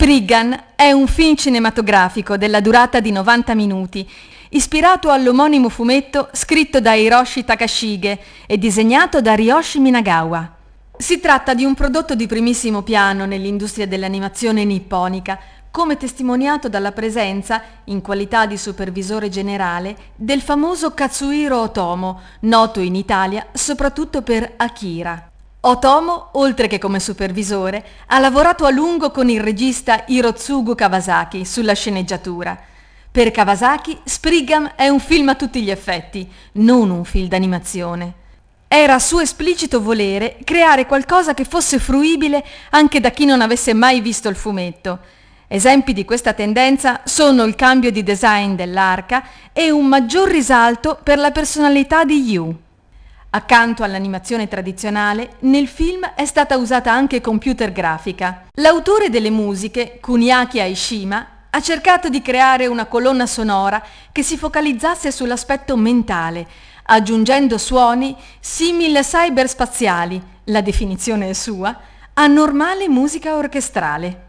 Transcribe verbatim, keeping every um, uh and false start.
Spriggan è un film cinematografico della durata di novanta minuti, ispirato all'omonimo fumetto scritto da Hiroshi Takashige e disegnato da Ryoshi Minagawa. Si tratta di un prodotto di primissimo piano nell'industria dell'animazione nipponica, come testimoniato dalla presenza, in qualità di supervisore generale, del famoso Katsuhiro Otomo, noto in Italia soprattutto per Akira. Otomo, oltre che come supervisore, ha lavorato a lungo con il regista Hirotsugu Kawasaki sulla sceneggiatura. Per Kawasaki, Spriggan è un film a tutti gli effetti, non un film d'animazione. Era suo esplicito volere creare qualcosa che fosse fruibile anche da chi non avesse mai visto il fumetto. Esempi di questa tendenza sono il cambio di design dell'arca e un maggior risalto per la personalità di Yu. Accanto all'animazione tradizionale, nel film è stata usata anche computer grafica. L'autore delle musiche, Kuniaki Aishima, ha cercato di creare una colonna sonora che si focalizzasse sull'aspetto mentale, aggiungendo suoni simili cyberspaziali, la definizione è sua, a normale musica orchestrale.